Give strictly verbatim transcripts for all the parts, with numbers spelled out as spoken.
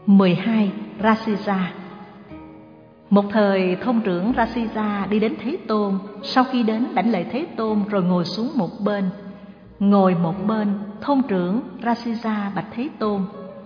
mười hai. Rasija. Một thời thôn trưởng Rasija đi đến Thế Tôn. Sau khi đến đảnh lễ Thế Tôn rồi ngồi xuống một bên. Ngồi một bên, thôn trưởng Rasija bạch Thế Tôn: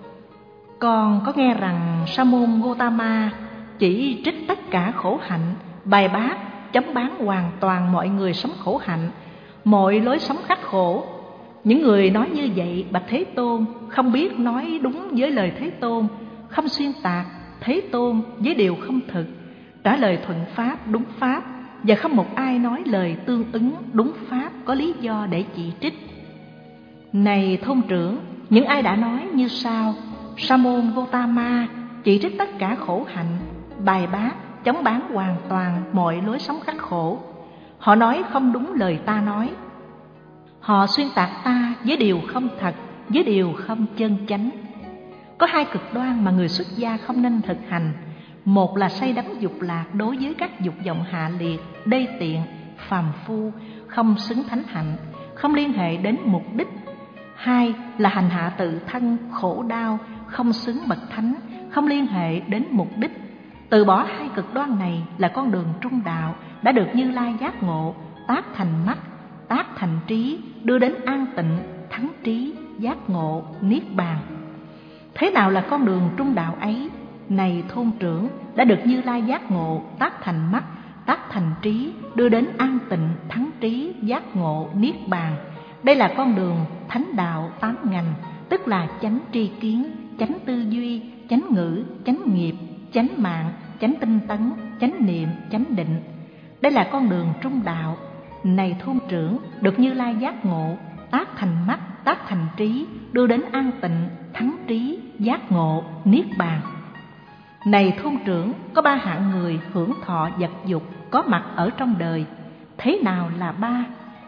Con có nghe rằng Sa môn Gotama chỉ trích tất cả khổ hạnh, bài bác, chống bán hoàn toàn mọi người sống khổ hạnh, mọi lối sống khắc khổ. Những người nói như vậy bạch Thế Tôn không biết nói đúng với lời Thế Tôn, không xuyên tạc Thế Tôn với điều không thực, trả lời thuận pháp đúng pháp, và không một ai nói lời tương ứng đúng pháp có lý do để chỉ trích. Này thôn trưởng, những ai đã nói như sau: Sa môn Gotama chỉ trích tất cả khổ hạnh, bài bác, chống bán hoàn toàn mọi lối sống khắc khổ. Họ nói không đúng lời ta nói. Họ xuyên tạc ta với điều không thật, với điều không chân chánh. Có hai cực đoan mà người xuất gia không nên thực hành. Một là say đắm dục lạc đối với các dục vọng hạ liệt, đê tiện, phàm phu, không xứng thánh hạnh, không liên hệ đến mục đích. Hai là hành hạ tự thân, khổ đau, không xứng bậc thánh, không liên hệ đến mục đích. Từ bỏ hai cực đoan này là con đường trung đạo, đã được Như Lai giác ngộ, tác thành mắt, tác thành trí, đưa đến an tịnh, thắng trí, giác ngộ, niết bàn. Thế nào là con đường trung đạo ấy? Này thôn trưởng, đã được Như Lai giác ngộ, tác thành mắt, tác thành trí, đưa đến an tịnh, thắng trí, giác ngộ, niết bàn. Đây là con đường thánh đạo tám ngành, tức là chánh tri kiến, chánh tư duy, chánh ngữ, chánh nghiệp, chánh mạng, chánh tinh tấn, chánh niệm, chánh định. Đây là con đường trung đạo. Này thôn trưởng, được Như Lai giác ngộ, tác thành mắt, tác thành trí, đưa đến an tịnh, thắng trí, giác ngộ, niết bàn. Này thôn trưởng, có ba hạng người hưởng thọ vật dục có mặt ở trong đời. Thế nào là ba?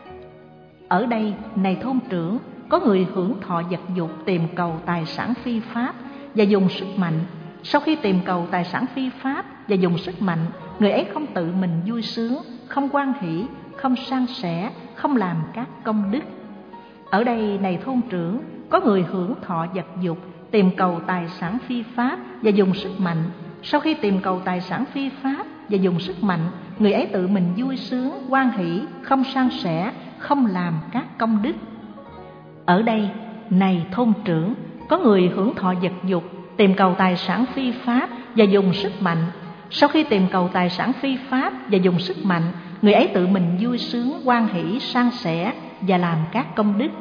Ở đây, này thôn trưởng, có người hưởng thọ vật dục tìm cầu tài sản phi pháp và dùng sức mạnh. Sau khi tìm cầu tài sản phi pháp và dùng sức mạnh, người ấy không tự mình vui sướng, không hoan hỷ, không san sẻ, không làm các công đức. Ở đây, này thôn trưởng, có người hưởng thọ vật dục tìm cầu tài sản phi pháp và dùng sức mạnh. Sau khi tìm cầu tài sản phi pháp và dùng sức mạnh, người ấy tự mình vui sướng, hoan hỷ, không san sẻ, không làm các công đức. Ở đây, này thôn trưởng, có người hưởng thọ vật dục tìm cầu tài sản phi pháp và dùng sức mạnh. Sau khi tìm cầu tài sản phi pháp và dùng sức mạnh, người ấy tự mình vui sướng, hoan hỷ, san sẻ và làm các công đức.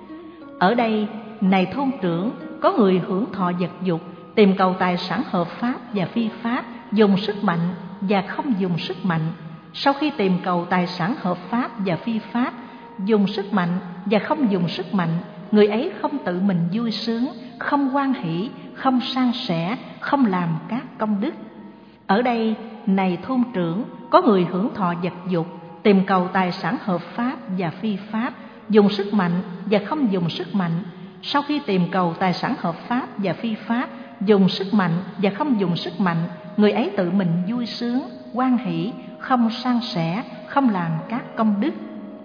Ở đây, này thôn trưởng, có người hưởng thọ vật dục tìm cầu tài sản hợp pháp và phi pháp, dùng sức mạnh và không dùng sức mạnh. Sau khi tìm cầu tài sản hợp pháp và phi pháp, dùng sức mạnh và không dùng sức mạnh, người ấy không tự mình vui sướng, không hoan hỷ, không san sẻ, không làm các công đức. Ở đây, này thôn trưởng, có người hưởng thọ vật dục tìm cầu tài sản hợp pháp và phi pháp, dùng sức mạnh và không dùng sức mạnh. Sau khi tìm cầu tài sản hợp pháp và phi pháp, dùng sức mạnh và không dùng sức mạnh, người ấy tự mình vui sướng, hoan hỷ, không san sẻ, không làm các công đức.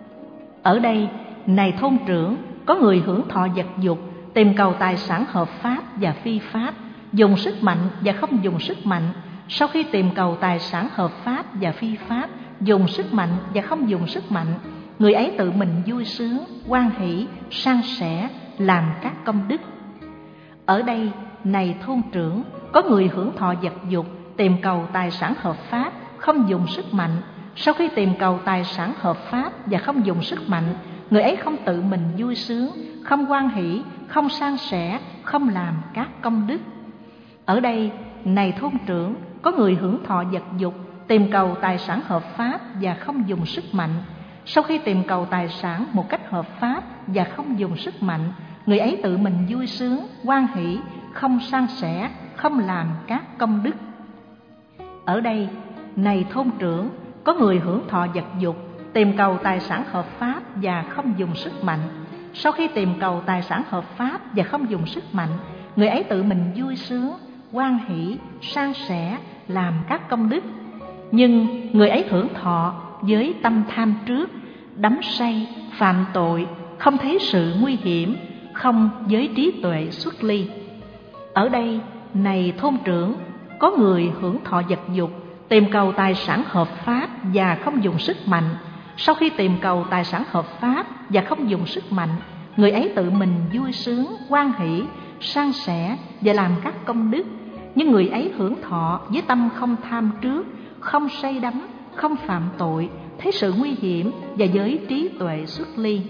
Ở đây, này thôn trưởng, có người hưởng thọ vật dục tìm cầu tài sản hợp pháp và phi pháp, dùng sức mạnh và không dùng sức mạnh. Sau khi tìm cầu tài sản hợp pháp và phi pháp, dùng sức mạnh và không dùng sức mạnh, người ấy tự mình vui sướng, hoan hỷ, san sẻ, làm các công đức. Ở đây, này thôn trưởng, có người hưởng thọ vật dục tìm cầu tài sản hợp pháp, không dùng sức mạnh. Sau khi tìm cầu tài sản hợp pháp và không dùng sức mạnh, người ấy không tự mình vui sướng, không hoan hỷ, không san sẻ, không làm các công đức. Ở đây, này thôn trưởng, có người hưởng thọ vật dục tìm cầu tài sản hợp pháp và không dùng sức mạnh. Sau khi tìm cầu tài sản một cách hợp pháp và không dùng sức mạnh, người ấy tự mình vui sướng, hoan hỷ, không san sẻ, không làm các công đức. Ở đây, này thôn trưởng, có người hưởng thọ vật dục tìm cầu tài sản hợp pháp và không dùng sức mạnh. Sau khi tìm cầu tài sản hợp pháp và không dùng sức mạnh, người ấy tự mình vui sướng, hoan hỷ, san sẻ, làm các công đức. Nhưng người ấy hưởng thọ với tâm tham trước, đắm say, phạm tội, không thấy sự nguy hiểm, không với trí tuệ xuất ly. Ở đây, này thôn trưởng, có người hưởng thọ vật dục, tìm cầu tài sản hợp pháp và không dùng sức mạnh. Sau khi tìm cầu tài sản hợp pháp và không dùng sức mạnh, người ấy tự mình vui sướng, hoan hỷ, san sẻ và làm các công đức. Nhưng người ấy hưởng thọ với tâm không tham trước, không say đắm, không phạm tội, thấy sự nguy hiểm và với trí tuệ xuất ly.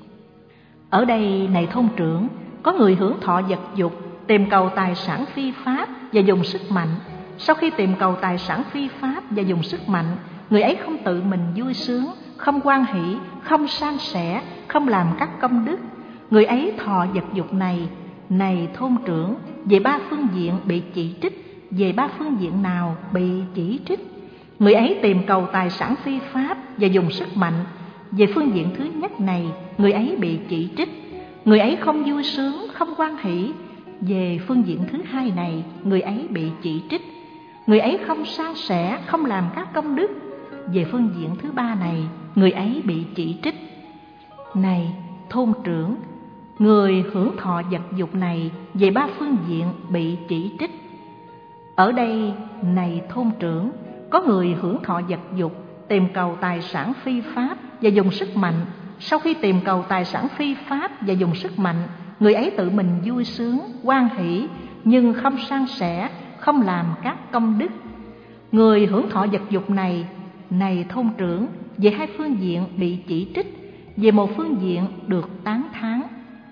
Ở đây này thôn trưởng, có người hưởng thọ vật dục, tìm cầu tài sản phi pháp và dùng sức mạnh. Sau khi tìm cầu tài sản phi pháp và dùng sức mạnh, người ấy không tự mình vui sướng, không hoan hỷ, không san sẻ, không làm các công đức. Người ấy thọ vật dục này, này thôn trưởng, về ba phương diện bị chỉ trích. Về ba phương diện nào bị chỉ trích? Người ấy tìm cầu tài sản phi pháp và dùng sức mạnh. Về phương diện thứ nhất này, người ấy bị chỉ trích. Người ấy không vui sướng, không hoan hỷ. Về phương diện thứ hai này, người ấy bị chỉ trích. Người ấy không san sẻ, không làm các công đức. Về phương diện thứ ba này, người ấy bị chỉ trích. Này thôn trưởng, người hưởng thọ vật dục này về ba phương diện bị chỉ trích. Ở đây này thôn trưởng, có người hưởng thọ vật dục, tìm cầu tài sản phi pháp và dùng sức mạnh. Sau khi tìm cầu tài sản phi pháp và dùng sức mạnh, người ấy tự mình vui sướng, hoan hỷ, nhưng không san sẻ, không làm các công đức. Người hưởng thọ vật dục này, này thôn trưởng, về hai phương diện bị chỉ trích. Về một phương diện được tán thán.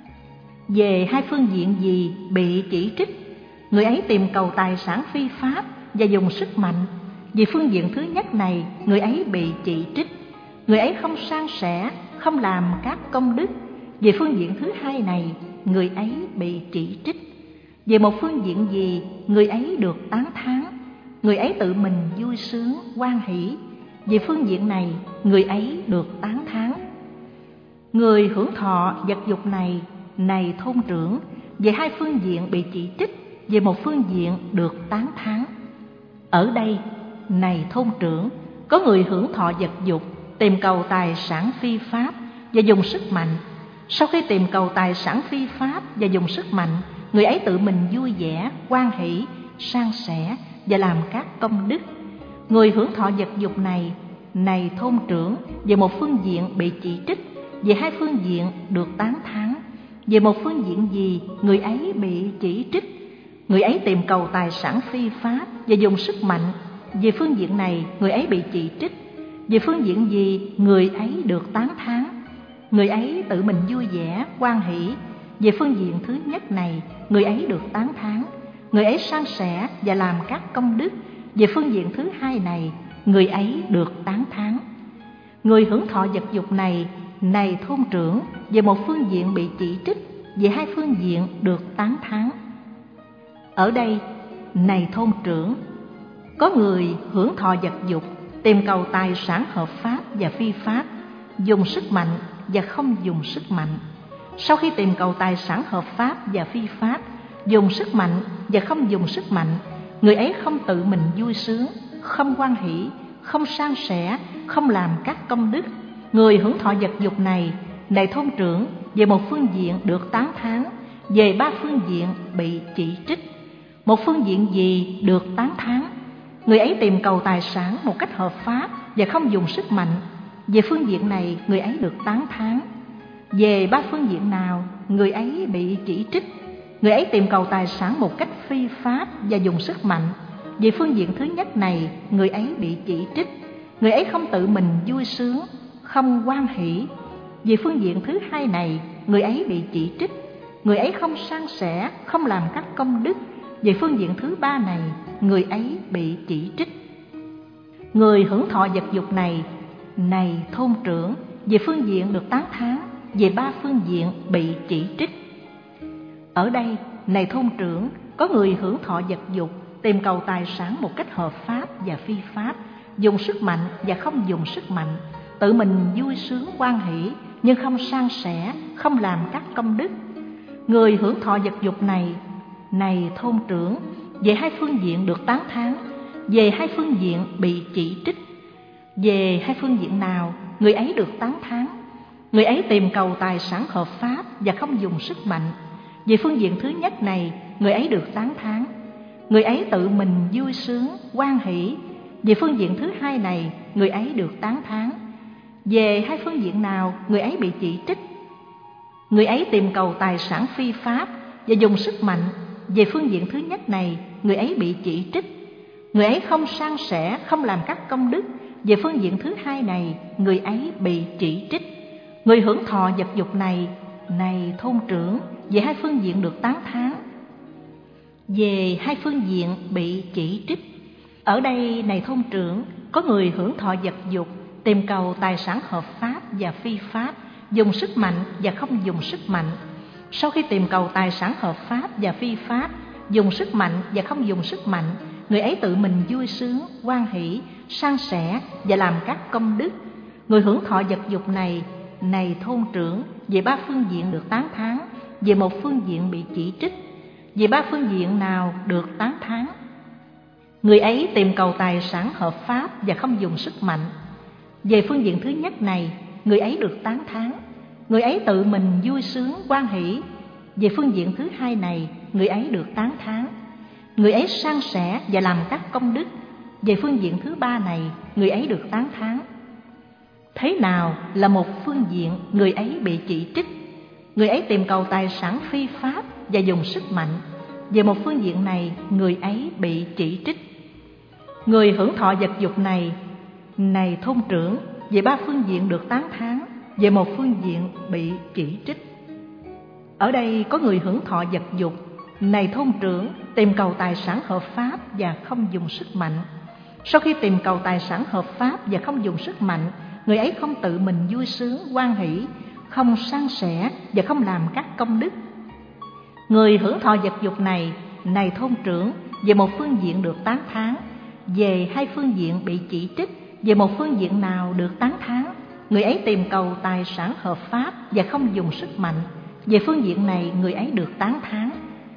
Về hai phương diện gì bị chỉ trích? Người ấy tìm cầu tài sản phi pháp và dùng sức mạnh. Về phương diện thứ nhất này, người ấy bị chỉ trích. Người ấy không san sẻ, không làm các công đức. Về phương diện thứ hai này, người ấy bị chỉ trích. Về một phương diện gì, người ấy được tán thán. Người ấy tự mình vui sướng, hoan hỷ. Về phương diện này, người ấy được tán thán. Người hưởng thọ vật dục này, này thôn trưởng, về hai phương diện bị chỉ trích. Về một phương diện được tán thán. Ở đây, này thôn trưởng, có người hưởng thọ vật dục, tìm cầu tài sản phi pháp và dùng sức mạnh. Sau khi tìm cầu tài sản phi pháp và dùng sức mạnh, người ấy tự mình vui vẻ, hoan hỷ, san sẻ và làm các công đức. Người hưởng thọ vật dục này, này thôn trưởng, về một phương diện bị chỉ trích. Về hai phương diện được tán thán. Về một phương diện gì, người ấy bị chỉ trích. Người ấy tìm cầu tài sản phi pháp và dùng sức mạnh. Về phương diện này, người ấy bị chỉ trích. Về phương diện gì, người ấy được tán thán. Người ấy tự mình vui vẻ, hoan hỷ. Về phương diện thứ nhất này, người ấy được tán thán. Người ấy san sẻ và làm các công đức. Về phương diện thứ hai này, người ấy được tán thán. Người hưởng thọ vật dục này, này thôn trưởng, về một phương diện bị chỉ trích. Về hai phương diện được tán thán. Ở đây, này thôn trưởng, có người hưởng thọ vật dục, tìm cầu tài sản hợp pháp và phi pháp, dùng sức mạnh và không dùng sức mạnh. Sau khi tìm cầu tài sản hợp pháp và phi pháp, dùng sức mạnh và không dùng sức mạnh, người ấy không tự mình vui sướng, không hoan hỷ, không san sẻ, không làm các công đức. Người hưởng thọ vật dục này, này thôn trưởng, về một phương diện được tán thán. Về ba phương diện bị chỉ trích. Một phương diện gì được tán thán? Người ấy tìm cầu tài sản một cách hợp pháp và không dùng sức mạnh. Về phương diện này, người ấy được tán thán. Về ba phương diện nào, người ấy bị chỉ trích. Người ấy tìm cầu tài sản một cách phi pháp và dùng sức mạnh. Về phương diện thứ nhất này, người ấy bị chỉ trích. Người ấy không tự mình vui sướng, không hoan hỷ. Về phương diện thứ hai này, người ấy bị chỉ trích. Người ấy không san sẻ, không làm các công đức. Về phương diện thứ ba này, người ấy bị chỉ trích. Người hưởng thọ vật dục này, này thôn trưởng, về phương diện được tán thán. Về ba phương diện bị chỉ trích. Ở đây, này thôn trưởng, có người hưởng thọ vật dục, tìm cầu tài sản một cách hợp pháp và phi pháp, dùng sức mạnh và không dùng sức mạnh, tự mình vui sướng hoan hỷ, nhưng không san sẻ, không làm các công đức. Người hưởng thọ vật dục này, này thôn trưởng, về hai phương diện được tán thán. Về hai phương diện bị chỉ trích. Về hai phương diện nào, người ấy được tán thán. Người ấy tìm cầu tài sản hợp pháp và không dùng sức mạnh. Về phương diện thứ nhất này, người ấy được tán thán. người ấy tự mình vui sướng, hoan hỷ. Về phương diện thứ hai này, người ấy được tán thán. Về hai phương diện nào, người ấy bị chỉ trích. Người ấy tìm cầu tài sản phi pháp và dùng sức mạnh. Về phương diện thứ nhất này, người ấy bị chỉ trích. Người ấy không san sẻ, không làm các công đức. Về phương diện thứ hai này, người ấy bị chỉ trích. Người hưởng thọ vật dục này, này thôn trưởng, về hai phương diện được tán thán. Về hai phương diện bị chỉ trích. Ở đây, này thôn trưởng, có người hưởng thọ vật dục, tìm cầu tài sản hợp pháp và phi pháp, dùng sức mạnh và không dùng sức mạnh. Sau khi tìm cầu tài sản hợp pháp và phi pháp, dùng sức mạnh và không dùng sức mạnh, người ấy tự mình vui sướng, hoan hỷ, san sẻ và làm các công đức. Người hưởng thọ vật dục này, này thôn trưởng, về ba phương diện được tán thán, về một phương diện bị chỉ trích. Về ba phương diện nào được tán thán? Người ấy tìm cầu tài sản hợp pháp và không dùng sức mạnh. Về phương diện thứ nhất này, người ấy được tán thán. Người ấy tự mình vui sướng, hoan hỷ. Về phương diện thứ hai này, người ấy được tán thán. Người ấy san sẻ và làm các công đức. Về phương diện thứ ba này, người ấy được tán thán. Thế nào là một phương diện người ấy bị chỉ trích? Người ấy tìm cầu tài sản phi pháp và dùng sức mạnh. Về một phương diện này, người ấy bị chỉ trích. Người hưởng thọ vật dục này, này thôn trưởng, về ba phương diện được tán thán, về một phương diện bị chỉ trích. Ở đây có người hưởng thọ vật dục, này thôn trưởng, tìm cầu tài sản hợp pháp và không dùng sức mạnh. Sau khi tìm cầu tài sản hợp pháp và không dùng sức mạnh, người ấy không tự mình vui sướng, hoan hỷ, không san sẻ và không làm các công đức. Người hưởng thọ vật dục này, này thôn trưởng, về một phương diện được tán thán, về hai phương diện bị chỉ trích. Về một phương diện nào được tán thán, người ấy tìm cầu tài sản hợp pháp và không dùng sức mạnh. Về phương diện này, người ấy được tán thán.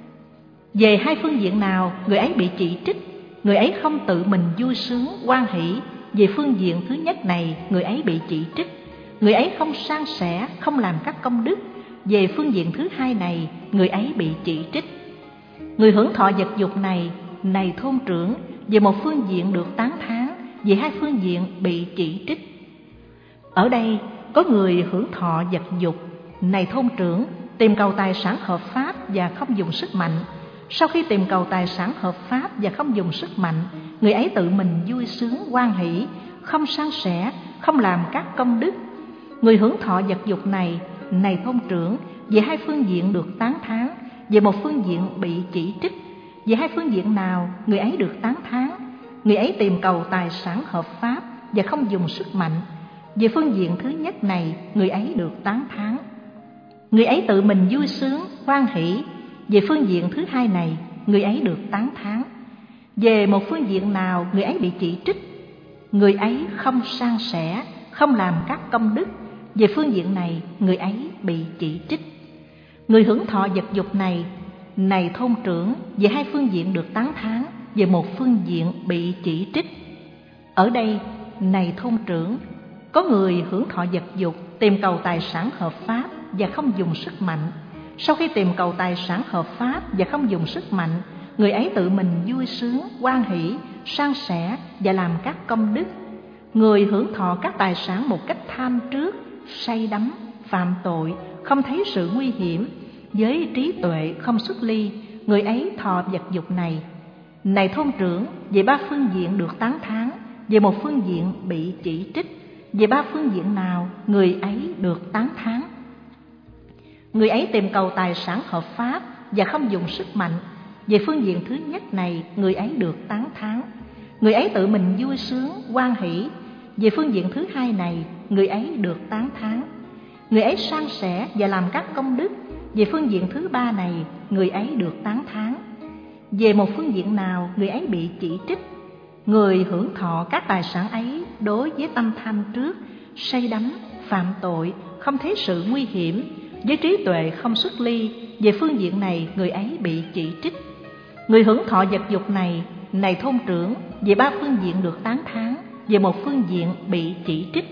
Về hai phương diện nào, người ấy bị chỉ trích, người ấy không tự mình vui sướng, hoan hỷ. Về phương diện thứ nhất này, người ấy bị chỉ trích. Người ấy không san sẻ, không làm các công đức. Về phương diện thứ hai này, người ấy bị chỉ trích. Người hưởng thọ vật dục này, này thôn trưởng, về một phương diện được tán thán, về hai phương diện bị chỉ trích. Ở đây có người hưởng thọ vật dục, này thôn trưởng, tìm cầu tài sản hợp pháp và không dùng sức mạnh. Sau khi tìm cầu tài sản hợp pháp và không dùng sức mạnh, người ấy tự mình vui sướng, hoan hỷ, không san sẻ, không làm các công đức. Người hưởng thọ vật dục này, này thôn trưởng, về hai phương diện được tán thán, về một phương diện bị chỉ trích. Về hai phương diện nào, người ấy được tán thán? Người ấy tìm cầu tài sản hợp pháp và không dùng sức mạnh. Về phương diện thứ nhất này, người ấy được tán thán. Người ấy tự mình vui sướng, hoan hỷ. Về phương diện thứ hai này, người ấy được tán thán. Về một phương diện nào, người ấy bị chỉ trích. Người ấy không san sẻ, không làm các công đức. Về phương diện này, người ấy bị chỉ trích. Người hưởng thọ vật dục này, này thôn trưởng, về hai phương diện được tán thán, về một phương diện bị chỉ trích. Ở đây, này thôn trưởng, có người hưởng thọ vật dục, tìm cầu tài sản hợp pháp và không dùng sức mạnh. Sau khi tìm cầu tài sản hợp pháp và không dùng sức mạnh, người ấy tự mình vui sướng, hoan hỷ, san sẻ và làm các công đức. Người hưởng thọ các tài sản một cách tham trước, say đắm, phạm tội, không thấy sự nguy hiểm, với trí tuệ không xuất ly, người ấy thọ vật dục này, này thôn trưởng, về ba phương diện được tán thán, về một phương diện bị chỉ trích. Về ba phương diện nào, người ấy được tán thán? Người ấy tìm cầu tài sản hợp pháp và không dùng sức mạnh. Về phương diện thứ nhất này, người ấy được tán thán. Người ấy tự mình vui sướng, hoan hỷ. Về phương diện thứ hai này, người ấy được tán thán. Người ấy san sẻ và làm các công đức. Về phương diện thứ ba này, người ấy được tán thán. Về một phương diện nào, người ấy bị chỉ trích. Người hưởng thọ các tài sản ấy đối với tâm tham trước, say đắm, phạm tội, không thấy sự nguy hiểm, với trí tuệ không xuất ly, về phương diện này người ấy bị chỉ trích. Người hưởng thọ vật dục này, này thôn trưởng, về ba phương diện được tán thán, về một phương diện bị chỉ trích.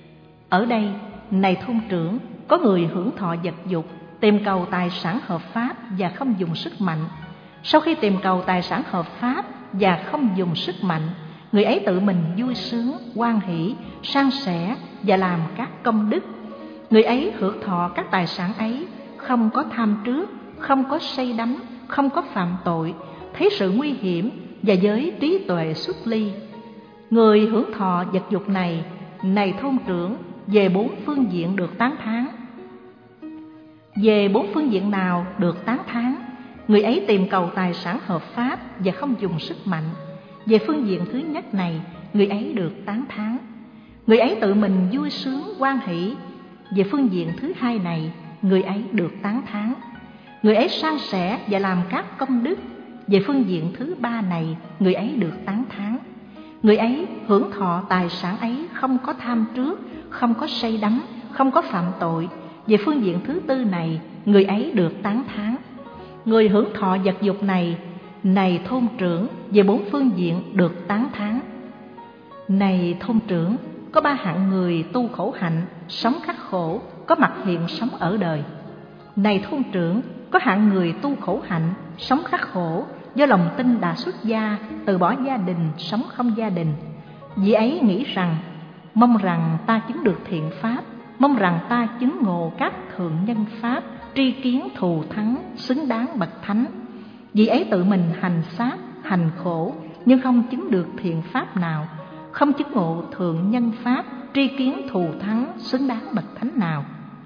Ở đây, này thôn trưởng, có người hưởng thọ vật dục, tìm cầu tài sản hợp pháp và không dùng sức mạnh. Sau khi tìm cầu tài sản hợp pháp và không dùng sức mạnh, người ấy tự mình vui sướng, hoan hỷ, san sẻ và làm các công đức. Người ấy hưởng thọ các tài sản ấy, không có tham trước, không có say đắm, không có phạm tội, thấy sự nguy hiểm và với trí tuệ xuất ly. Người hưởng thọ vật dục này, này thôn trưởng, về bốn phương diện được tán thán. Về bốn phương diện nào được tán thán? Người ấy tìm cầu tài sản hợp pháp và không dùng sức mạnh. Về phương diện thứ nhất này, người ấy được tán thán. Người ấy tự mình vui sướng, hoan hỷ. Về phương diện thứ hai này, người ấy được tán thán. Người ấy san sẻ và làm các công đức. Về phương diện thứ ba này, người ấy được tán thán. Người ấy hưởng thọ tài sản ấy không có tham trước, không có say đắm, không có phạm tội. Về phương diện thứ tư này, người ấy được tán thán. Người hưởng thọ vật dục này, này thôn trưởng, về bốn phương diện được tán thán. Này thôn trưởng, có ba hạng người tu khổ hạnh, sống khắc khổ, có mặt hiện sống ở đời. Này thôn trưởng, có hạng người tu khổ hạnh, sống khắc khổ, do lòng tin đã xuất gia, từ bỏ gia đình, sống không gia đình. Vì ấy nghĩ rằng, mong rằng ta chứng được thiện pháp, mong rằng ta chứng ngộ các thượng nhân pháp, tri kiến thù thắng, xứng đáng bậc thánh. Vì ấy tự mình hành sát, hành khổ, nhưng không chứng được thiện pháp nào, không chứng ngộ thượng nhân pháp, tri kiến thù thắng, xứng đáng bậc thánh nào.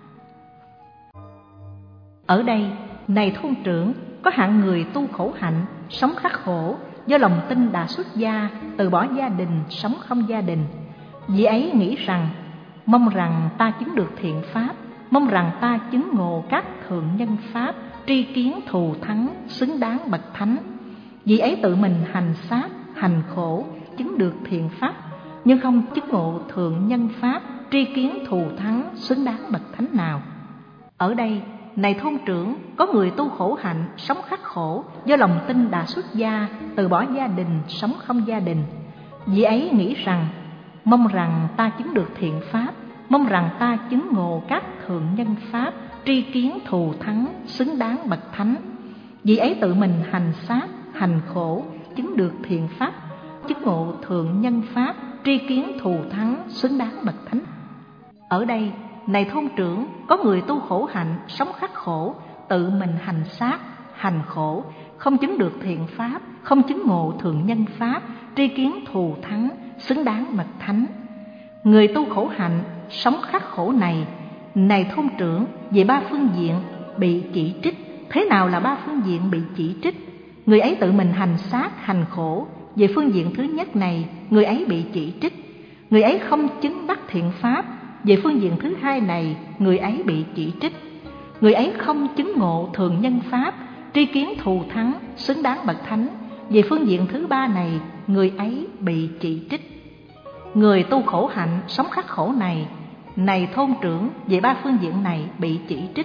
Ở đây, này thôn trưởng, có hạng người tu khổ hạnh, sống khắc khổ, do lòng tin đã xuất gia, từ bỏ gia đình, sống không gia đình. Vì ấy nghĩ rằng, mong rằng ta chứng được thiện pháp, mong rằng ta chứng ngộ các thượng nhân pháp, tri kiến thù thắng, xứng đáng bậc thánh. Vì ấy tự mình hành sát, hành khổ, chứng được thiện pháp, nhưng không chứng ngộ thượng nhân pháp, tri kiến thù thắng, xứng đáng bậc thánh nào. Ở đây, này thôn trưởng, có người tu khổ hạnh, sống khắc khổ, do lòng tin đã xuất gia, từ bỏ gia đình, sống không gia đình. Vì ấy nghĩ rằng, mong rằng ta chứng được thiện pháp, mong rằng ta chứng ngộ các thượng nhân pháp, tri kiến thù thắng, xứng đáng bậc thánh. Vì ấy tự mình hành sát, hành khổ, chứng được thiện pháp, chứng ngộ thượng nhân pháp, tri kiến thù thắng, xứng đáng bậc thánh. Ở đây, này thôn trưởng, có người tu khổ hạnh, sống khắc khổ, tự mình hành sát, hành khổ, không chứng được thiện pháp, không chứng ngộ thượng nhân pháp, tri kiến thù thắng, xứng đáng bậc thánh. Người tu khổ hạnh, sống khắc khổ này, này thôn trưởng, về ba phương diện bị chỉ trích. Thế nào là ba phương diện bị chỉ trích? Người ấy tự mình hành sát, hành khổ. Về phương diện thứ nhất này, người ấy bị chỉ trích. Người ấy không chứng đắc thiện pháp. Về phương diện thứ hai này, người ấy bị chỉ trích. Người ấy không chứng ngộ thượng nhân pháp, tri kiến thù thắng, xứng đáng bậc thánh. Về phương diện thứ ba này, người ấy bị chỉ trích. Người tu khổ hạnh, sống khắc khổ này, này thôn trưởng, về ba phương diện này bị chỉ trích.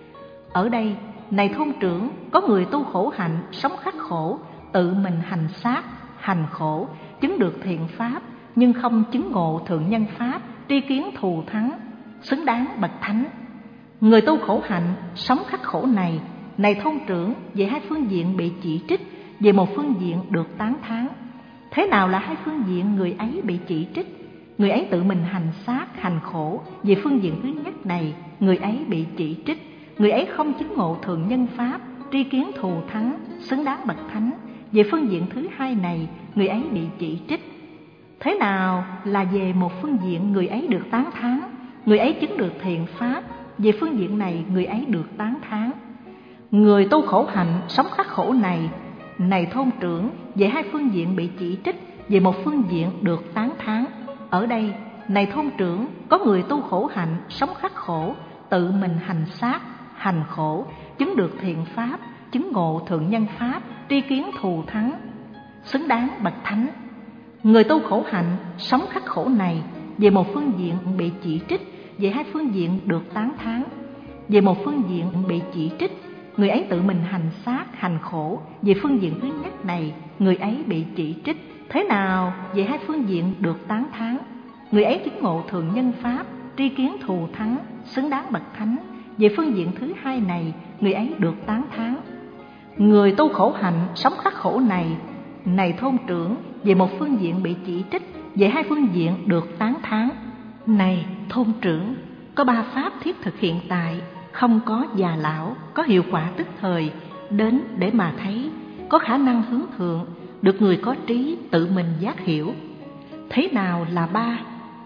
Ở đây, này thôn trưởng, có người tu khổ hạnh, sống khắc khổ, tự mình hành sát, hành khổ, chứng được thiện pháp, nhưng không chứng ngộ thượng nhân pháp, tri kiến thù thắng, xứng đáng bậc thánh. Người tu khổ hạnh, sống khắc khổ này, này thôn trưởng, về hai phương diện bị chỉ trích, về một phương diện được tán thán. Thế nào là hai phương diện người ấy bị chỉ trích? Người ấy tự mình hành sát, hành khổ. Về phương diện thứ nhất này, người ấy bị chỉ trích. Người ấy không chứng ngộ thượng nhân pháp, tri kiến thù thắng, xứng đáng bậc thánh. Về phương diện thứ hai này, người ấy bị chỉ trích. Thế nào là về một phương diện người ấy được tán thán? Người ấy chứng được thiện pháp. Về phương diện này, người ấy được tán thán. Người tu khổ hạnh, sống khắc khổ này, này thôn trưởng, về hai phương diện bị chỉ trích, về một phương diện được tán thán. Ở đây, này thôn trưởng, có người tu khổ hạnh, sống khắc khổ, tự mình hành sát, hành khổ, chứng được thiện pháp, chứng ngộ thượng nhân pháp, tri kiến thù thắng, xứng đáng bậc thánh. Người tu khổ hạnh, sống khắc khổ này, về một phương diện bị chỉ trích, về hai phương diện được tán thán. Về một phương diện bị chỉ trích, người ấy tự mình hành sát, hành khổ. Về phương diện thứ nhất này, người ấy bị chỉ trích. Thế nào về hai phương diện được tán thán? Người ấy chứng ngộ thượng nhân pháp, tri kiến thù thắng, xứng đáng bậc thánh. Về phương diện thứ hai này, người ấy được tán thán. Người tu khổ hạnh sống khắc khổ này, này thôn trưởng, về một phương diện bị chỉ trích, về hai phương diện được tán thán. Này thôn trưởng, có ba pháp thiết thực hiện tại, không có già lão, có hiệu quả tức thời, đến để mà thấy, có khả năng hướng thượng, được người có trí tự mình giác hiểu. Thế nào là ba?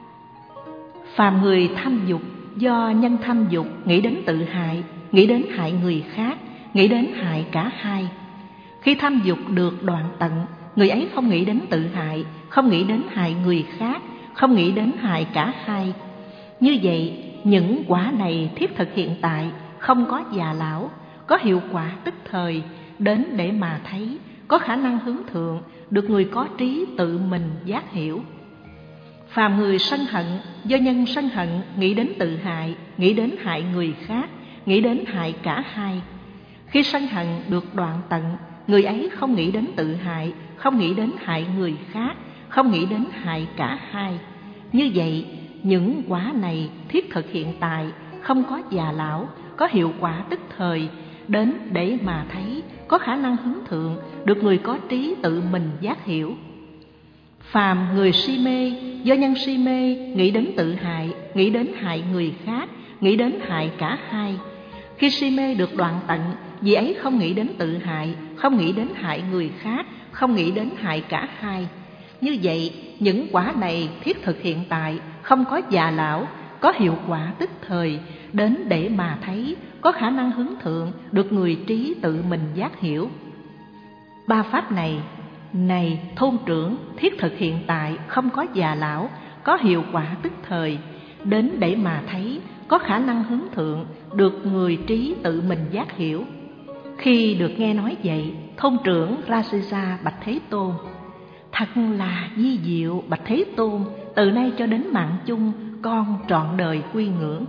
Phàm người tham dục, do nhân tham dục nghĩ đến tự hại, nghĩ đến hại người khác, nghĩ đến hại cả hai. Khi tham dục được đoạn tận, người ấy không nghĩ đến tự hại, không nghĩ đến hại người khác, không nghĩ đến hại cả hai. Như vậy, những quả này thiết thực hiện tại, không có già lão, có hiệu quả tức thời, đến để mà thấy, có khả năng hướng thượng, được người có trí tự mình giác hiểu. Phàm người sân hận, do nhân sân hận nghĩ đến tự hại, nghĩ đến hại người khác, nghĩ đến hại cả hai. Khi sân hận được đoạn tận, người ấy không nghĩ đến tự hại, không nghĩ đến hại người khác, không nghĩ đến hại cả hai. Như vậy, những quả này thiết thực hiện tại, không có già lão, có hiệu quả tức thời, đến để mà thấy, có khả năng hướng thượng, được người có trí tự mình giác hiểu. Phàm người si mê, do nhân si mê nghĩ đến tự hại, nghĩ đến hại người khác, nghĩ đến hại cả hai. Khi si mê được đoạn tận, vì ấy không nghĩ đến tự hại, không nghĩ đến hại người khác, không nghĩ đến hại cả hai. Như vậy, những quả này thiết thực hiện tại, không có già lão, có hiệu quả tức thời, đến để mà thấy, có khả năng hướng thượng, được người trí tự mình giác hiểu. Ba pháp này, này thôn trưởng, thiết thực hiện tại, không có già lão, có hiệu quả tức thời, đến để mà thấy, có khả năng hướng thượng, được người trí tự mình giác hiểu. Khi được nghe nói vậy, thôn trưởng Rasija bạch Thế Tôn: thật là vi diệu bạch Thế Tôn, từ nay cho đến mạng chung, con trọn đời quy ngưỡng.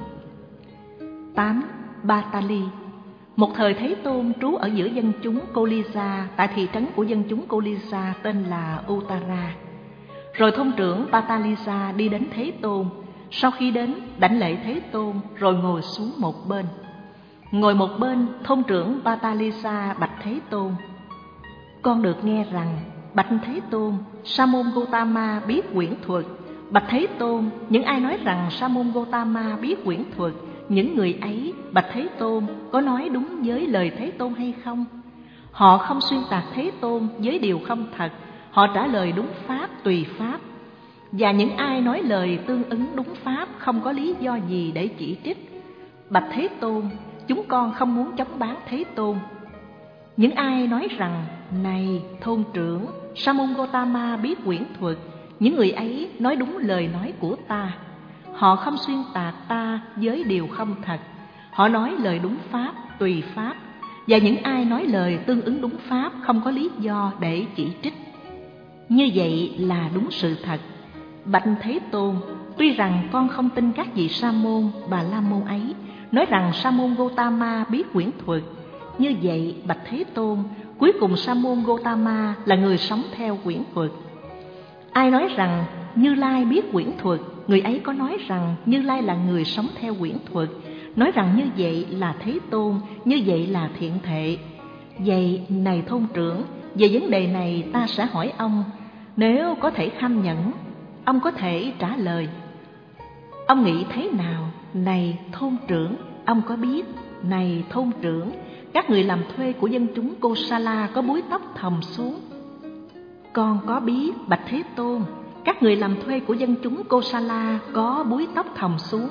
tám. Batali. Một thời Thế Tôn trú ở giữa dân chúng Kolisa, tại thị trấn của dân chúng Kolisa tên là Uttara. Rồi thôn trưởng Patalisa đi đến Thế Tôn. Sau khi đến, đảnh lễ Thế Tôn, rồi ngồi xuống một bên. Ngồi một bên, thôn trưởng Patalisa bạch Thế Tôn: con được nghe rằng, bạch Thế Tôn, Sa môn Gotama biết quyển thuật. Bạch Thế Tôn, những ai nói rằng Sa môn Gotama biết quyển thuật, những người ấy, bạch Thế Tôn, có nói đúng với lời Thế Tôn hay không? Họ không xuyên tạc Thế Tôn với điều không thật, họ trả lời đúng pháp tùy pháp. Và những ai nói lời tương ứng đúng pháp, không có lý do gì để chỉ trích. Bạch Thế Tôn, chúng con không muốn chống bán Thế Tôn. Những ai nói rằng, này thôn trưởng, Sa môn Gotama biết quyển thuật, những người ấy nói đúng lời nói của ta. Họ không xuyên tạc ta với điều không thật, họ nói lời đúng pháp tùy pháp. Và những ai nói lời tương ứng đúng pháp, không có lý do để chỉ trích. Như vậy là đúng sự thật. Bạch Thế Tôn, tuy rằng con không tin các vị Sa môn, Bà La môn ấy nói rằng Sa môn Gotama biết quyển thuật. Như vậy, bạch Thế Tôn, cuối cùng Sa môn Gotama là người sống theo quyển thuật. Ai nói rằng Như Lai biết quyển thuật, người ấy có nói rằng Như Lai là người sống theo quyển thuật, nói rằng như vậy là Thế Tôn, như vậy là thiện thệ. Vậy, này thôn trưởng, về vấn đề này ta sẽ hỏi ông, nếu có thể kham nhẫn, ông có thể trả lời. Ông nghĩ thế nào, này thôn trưởng? Ông có biết, này thôn trưởng, các người làm thuê của dân chúng Kosala có búi tóc thòng xuống? Con có biết, bạch Thế Tôn, các người làm thuê của dân chúng Kosala có búi tóc thòng xuống.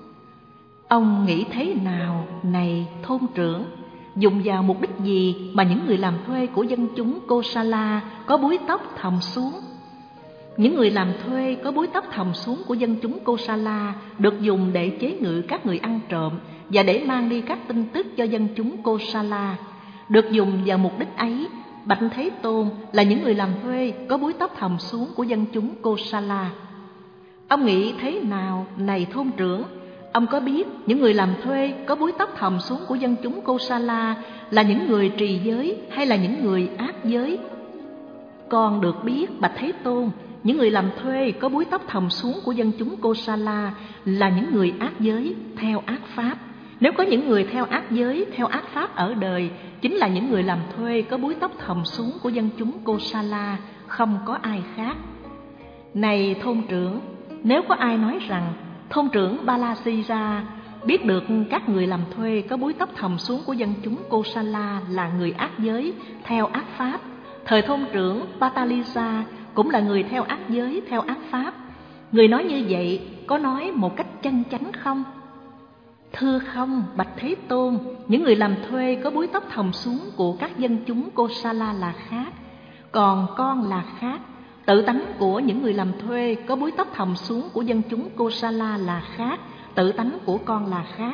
Ông nghĩ thế nào, này thôn trưởng? Dùng vào mục đích gì mà những người làm thuê của dân chúng Kosala có búi tóc thòng xuống? Những người làm thuê có búi tóc thòng xuống của dân chúng Kosala được dùng để chế ngự các người ăn trộm và để mang đi các tin tức cho dân chúng Kosala. Được dùng vào mục đích ấy, bạch Thế Tôn, là những người làm thuê có búi tóc thòng xuống của dân chúng Kosala. Ông nghĩ thế nào, này thôn trưởng? Ông có biết những người làm thuê có búi tóc thòng xuống của dân chúng Kosala là những người trì giới hay là những người ác giới? Con được biết, bạch Thế Tôn, những người làm thuê có búi tóc thòng xuống của dân chúng Kosala là những người ác giới, theo ác pháp. Nếu có những người theo ác giới, theo ác pháp ở đời, chính là những người làm thuê có búi tóc thòng xuống của dân chúng Kosala, không có ai khác. Này thôn trưởng, nếu có ai nói rằng thôn trưởng Balasira biết được các người làm thuê có búi tóc thòng xuống của dân chúng Kosala là người ác giới, theo ác pháp, thời thôn trưởng Patalisa cũng là người theo ác giới, theo ác pháp, người nói như vậy có nói một cách chân chánh không? Thưa không, bạch Thế Tôn, những người làm thuê có búi tóc thòng xuống của các dân chúng Kosala là khác, còn con là khác. Tự tánh của những người làm thuê có búi tóc thòng xuống của dân chúng Kosala là khác, tự tánh của con là khác.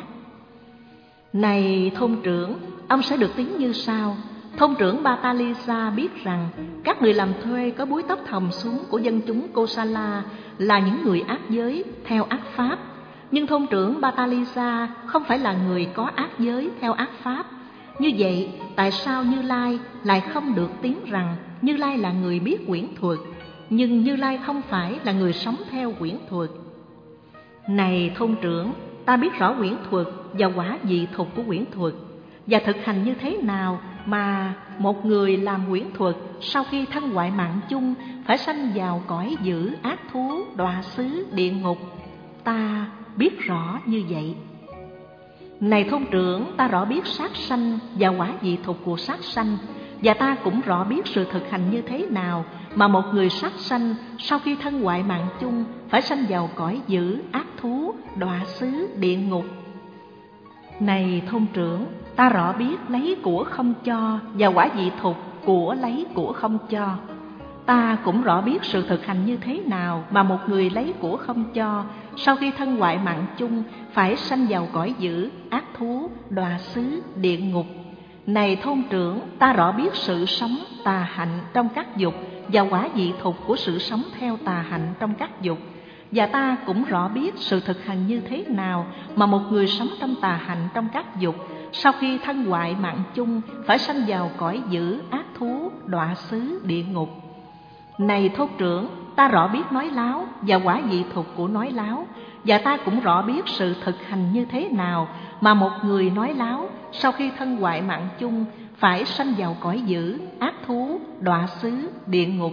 Này thôn trưởng, ông sẽ được tiếng như sau. Thôn trưởng Batalisa biết rằng các người làm thuê có búi tóc thòng xuống của dân chúng Kosala là những người ác giới, theo ác pháp. Nhưng thôn trưởng Batalisa không phải là người có ác giới, theo ác pháp. Như vậy, tại sao Như Lai lại không được tiếng rằng Như Lai là người biết quyển thuật, nhưng Như Lai không phải là người sống theo quyển thuật? Này thôn trưởng, ta biết rõ quyển thuật và quả vị thục của quyển thuật, và thực hành như thế nào mà một người làm quyển thuật sau khi thân hoại mạng chung phải sanh vào cõi dữ, ác thú, đọa xứ, địa ngục. Ta biết rõ như vậy. Này thôn trưởng, ta rõ biết sát sanh và quả vị thục của sát sanh, và ta cũng rõ biết sự thực hành như thế nào mà một người sát sanh sau khi thân hoại mạng chung phải sanh vào cõi dữ, ác thú, đọa xứ, địa ngục. Này thôn trưởng, ta rõ biết lấy của không cho và quả vị thục của lấy của không cho. Ta cũng rõ biết sự thực hành như thế nào mà một người lấy của không cho sau khi thân hoại mạng chung phải sanh vào cõi dữ, ác thú, đọa xứ, địa ngục. Này thôn trưởng, ta rõ biết sự sống tà hạnh trong các dục và quả vị thục của sự sống theo tà hạnh trong các dục. Và ta cũng rõ biết sự thực hành như thế nào mà một người sống trong tà hạnh trong các dục sau khi thân hoại mạng chung phải sanh vào cõi dữ, ác thú, đọa xứ, địa ngục. Này thôn trưởng, ta rõ biết nói láo và quả vị thục của nói láo, và ta cũng rõ biết sự thực hành như thế nào mà một người nói láo sau khi thân hoại mạng chung phải sanh vào cõi dữ, ác thú, đọa xứ, địa ngục.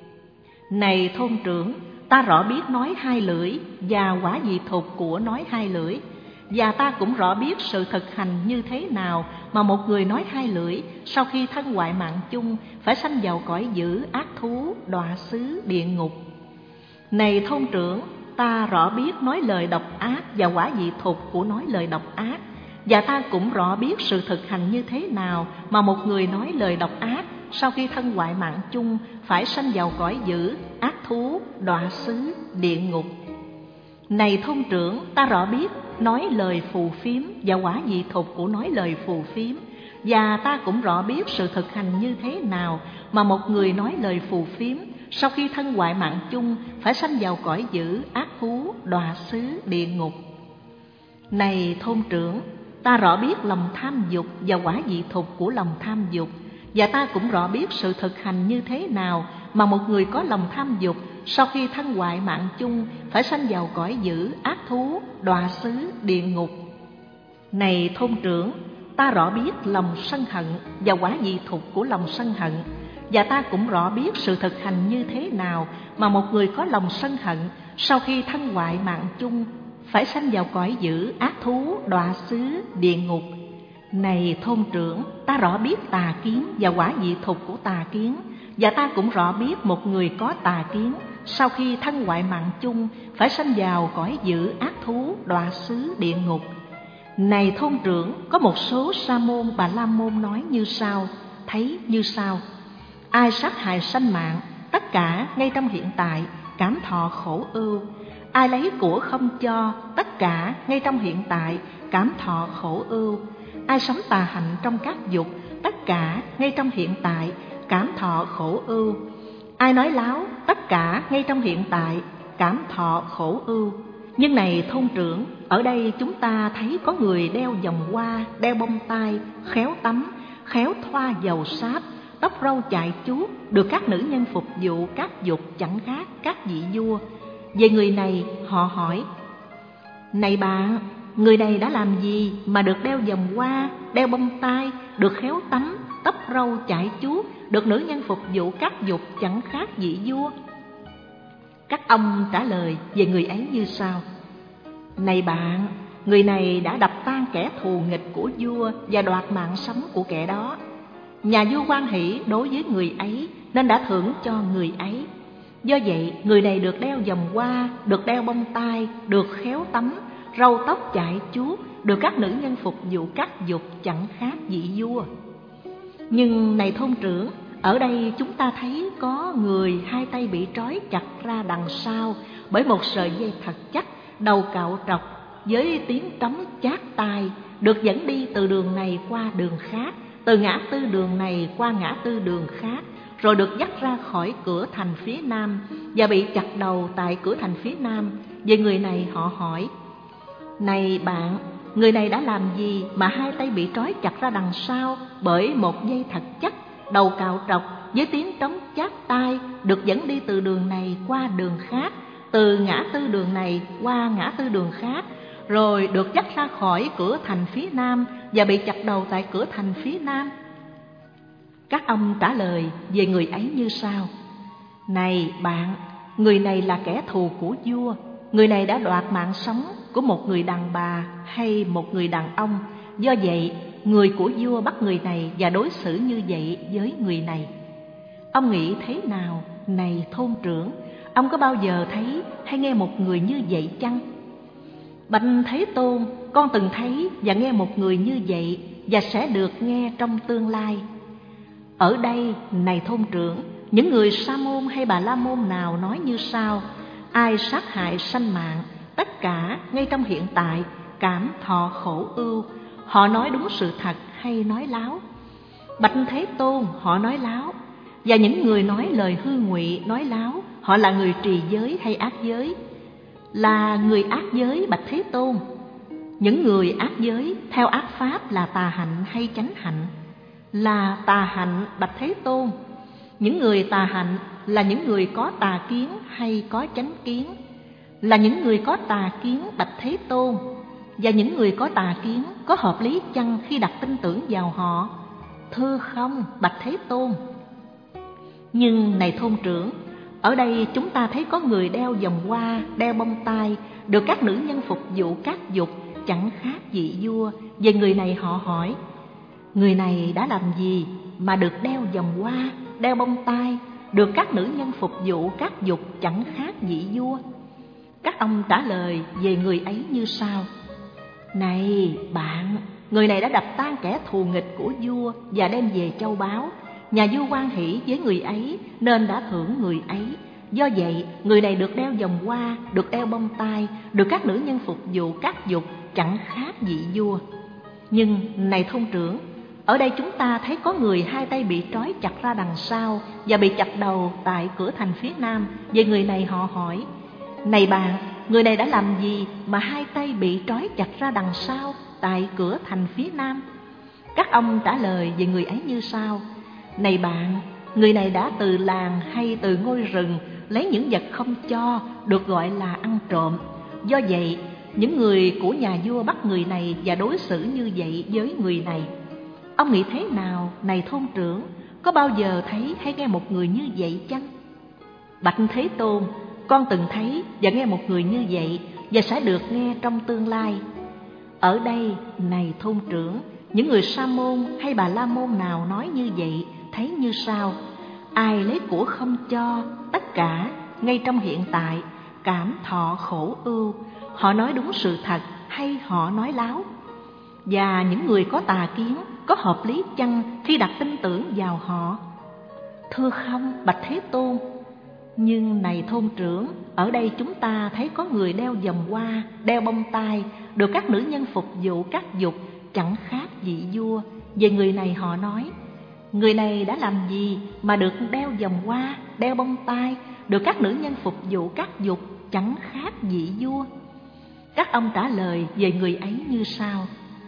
Này thôn trưởng, ta rõ biết nói hai lưỡi và quả vị thục của nói hai lưỡi, và ta cũng rõ biết sự thực hành như thế nào mà một người nói hai lưỡi sau khi thân hoại mạng chung phải sanh vào cõi dữ, ác thú, đọa xứ, địa ngục. Này thôn trưởng, ta rõ biết nói lời độc ác và quả vị thục của nói lời độc ác, và ta cũng rõ biết sự thực hành như thế nào mà một người nói lời độc ác sau khi thân hoại mạng chung phải sanh vào cõi dữ, ác thú, đọa xứ, địa ngục. Này thôn trưởng, ta rõ biết nói lời phù phiếm và quả vị thục của nói lời phù phiếm, và ta cũng rõ biết sự thực hành như thế nào mà một người nói lời phù phiếm sau khi thân hoại mạng chung phải sanh vào cõi dữ, ác thú, đọa xứ, địa ngục. Này thôn trưởng, ta rõ biết lòng tham dục và quả vị thục của lòng tham dục, và ta cũng rõ biết sự thực hành như thế nào mà một người có lòng tham dục sau khi thân hoại mạng chung phải sanh vào cõi dữ, ác thú, đọa xứ, địa ngục. Này thôn trưởng, ta rõ biết lòng sân hận và quả vị thục của lòng sân hận, và ta cũng rõ biết sự thực hành như thế nào mà một người có lòng sân hận sau khi thân hoại mạng chung phải sanh vào cõi dữ, ác thú, đọa xứ, địa ngục. Này thôn trưởng, ta rõ biết tà kiến và quả vị thục của tà kiến, và ta cũng rõ biết một người có tà kiến sau khi thân hoại mạng chung phải sanh vào cõi dữ, ác thú, đọa xứ, địa ngục. Này thôn trưởng, có một số sa môn Bà La Môn nói như sau, thấy như sau: ai sát hại sanh mạng, tất cả ngay trong hiện tại cảm thọ khổ ưu. Ai lấy của không cho, tất cả ngay trong hiện tại cảm thọ khổ ưu. Ai sống tà hạnh trong các dục, tất cả ngay trong hiện tại cảm thọ khổ ưu. Ai nói láo, tất cả ngay trong hiện tại cảm thọ khổ ưu. Nhưng này thôn trưởng, ở đây chúng ta thấy có người đeo vòng hoa, đeo bông tai, khéo tắm, khéo thoa dầu sáp, tóc râu chạy chuốt, được các nữ nhân phục vụ các dục chẳng khác các vị vua. Về người này họ hỏi: này bạn, người này đã làm gì mà được đeo vòng hoa, đeo bông tai, được khéo tắm, tóc râu chải chuốt, được nữ nhân phục vụ các dục, chẳng khác vị vua? Các ông trả lời về người ấy như sau: Này bạn, người này đã đập tan kẻ thù nghịch của vua và đoạt mạng sống của kẻ đó. Nhà vua hoan hỷ đối với người ấy nên đã thưởng cho người ấy. Do vậy, người này được đeo vòng hoa, được đeo bông tai, được khéo tắm, râu tóc chải chuốt, được các nữ nhân phục vụ các dục, chẳng khác vị vua. Nhưng này thôn trưởng, ở đây chúng ta thấy có người hai tay bị trói chặt ra đằng sau bởi một sợi dây thật chắc, đầu cạo trọc, với tiếng trống chát tai, được dẫn đi từ đường này qua đường khác, từ ngã tư đường này qua ngã tư đường khác, rồi được dắt ra khỏi cửa thành phía nam và bị chặt đầu tại cửa thành phía nam. Về người này họ hỏi: Này bạn, người này đã làm gì mà hai tay bị trói chặt ra đằng sau bởi một dây thật chắc, đầu cạo trọc, với tiếng trống chát tai, được dẫn đi từ đường này qua đường khác, từ ngã tư đường này qua ngã tư đường khác, rồi được dắt ra khỏi cửa thành phía nam và bị chặt đầu tại cửa thành phía nam? Các ông trả lời về người ấy như sau: Này bạn, người này là kẻ thù của vua. Người này đã đoạt mạng sống của một người đàn bà hay một người đàn ông. Do vậy, người của vua bắt người này và đối xử như vậy với người này. Ông nghĩ thế nào, này thôn trưởng? Ông có bao giờ thấy hay nghe một người như vậy chăng? Bạch Thế Tôn, con từng thấy và nghe một người như vậy, và sẽ được nghe trong tương lai. Ở đây, này thôn trưởng, những người Sa môn hay Bà La môn nào nói như sau: Ai sát hại sanh mạng, tất cả ngay trong hiện tại, cảm thọ khổ ưu. Họ nói đúng sự thật hay nói láo? Bạch Thế Tôn, họ nói láo. Và những người nói lời hư ngụy, nói láo, họ là người trì giới hay ác giới? Là người ác giới, bạch Thế Tôn. Những người ác giới theo ác pháp là tà hạnh hay chánh hạnh? Là tà hạnh, bạch Thế Tôn. Những người tà hạnh là những người có tà kiến hay có chánh kiến? Là những người có tà kiến, bạch Thế Tôn. Và những người có tà kiến có hợp lý chăng khi đặt tin tưởng vào họ? Thưa không, bạch Thế Tôn. Nhưng này thôn trưởng, ở đây chúng ta thấy có người đeo vòng hoa, đeo bông tai, được các nữ nhân phục vụ các dục, chẳng khác vị vua. Về người này họ hỏi: Người này đã làm gì mà được đeo vòng hoa, đeo bông tai, được các nữ nhân phục vụ các dục, chẳng khác vị vua? Các ông trả lời về người ấy như sau: Này bạn, người này đã đập tan kẻ thù nghịch của vua và đem về châu báu. Nhà vua hoan hỷ với người ấy nên đã thưởng người ấy. Do vậy, người này được đeo vòng hoa, được đeo bông tai, được các nữ nhân phục vụ các dục, chẳng khác vị vua. Nhưng này thôn trưởng, ở đây chúng ta thấy có người hai tay bị trói chặt ra đằng sau và bị chặt đầu tại cửa thành phía nam. Về người này họ hỏi: Này bạn, người này đã làm gì mà hai tay bị trói chặt ra đằng sau tại cửa thành phía nam? Các ông trả lời về người ấy như sau: Này bạn, người này đã từ làng hay từ ngôi rừng lấy những vật không cho, được gọi là ăn trộm. Do vậy, những người của nhà vua bắt người này và đối xử như vậy với người này. Ông nghĩ thế nào, này thôn trưởng? Có bao giờ thấy hay nghe một người như vậy chăng? Bạch Thế Tôn, con từng thấy và nghe một người như vậy, và sẽ được nghe trong tương lai. Ở đây, này thôn trưởng, những người Sa môn hay Bà La môn nào nói như vậy thấy như sau: Ai lấy của không cho, tất cả ngay trong hiện tại, cảm thọ khổ ưu. Họ nói đúng sự thật hay họ nói láo? Và những người có tà kiến có hợp lý chăng khi đặt tin tưởng vào họ? Thưa không, bạch Thế Tôn. Nhưng này thôn trưởng, ở đây chúng ta thấy có người đeo vòng hoa, đeo bông tai, được các nữ nhân phục vụ các dục, chẳng khác vị vua. Về người này họ nói: Người này đã làm gì mà được đeo vòng hoa, đeo bông tai, được các nữ nhân phục vụ các dục, chẳng khác vị vua? Các ông trả lời về người ấy như sau: